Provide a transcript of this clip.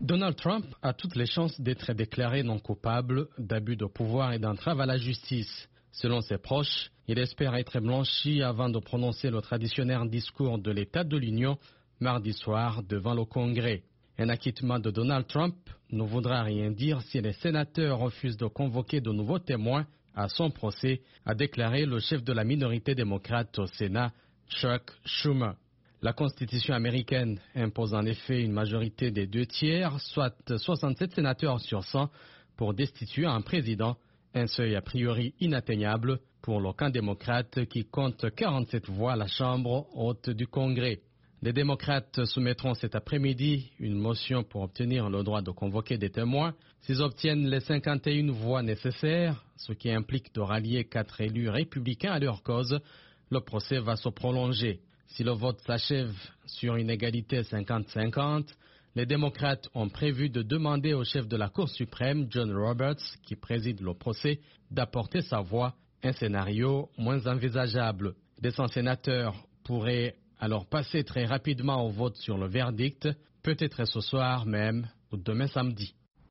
Donald Trump a toutes les chances d'être déclaré non coupable d'abus de pouvoir et d'entrave à la justice. Selon ses proches, il espère être blanchi avant de prononcer le traditionnel discours de l'État de l'Union mardi soir devant le Congrès. Un acquittement de Donald Trump ne voudra rien dire si les sénateurs refusent de convoquer de nouveaux témoins à son procès, a déclaré le chef de la minorité démocrate au Sénat, Chuck Schumer. La Constitution américaine impose en effet une majorité des 2/3, soit 67 sénateurs sur 100, pour destituer un président, un seuil a priori inatteignable pour le camp démocrate qui compte 47 voix à la Chambre haute du Congrès. Les démocrates soumettront cet après-midi une motion pour obtenir le droit de convoquer des témoins. S'ils obtiennent les 51 voix nécessaires, ce qui implique de rallier 4 élus républicains à leur cause, le procès va se prolonger. Si le vote s'achève sur une égalité 50-50, les démocrates ont prévu de demander au chef de la Cour suprême, John Roberts, qui préside le procès, d'apporter sa voix, un scénario moins envisageable. Des 100 sénateurs pourraient alors passer très rapidement au vote sur le verdict, peut-être ce soir même ou demain samedi.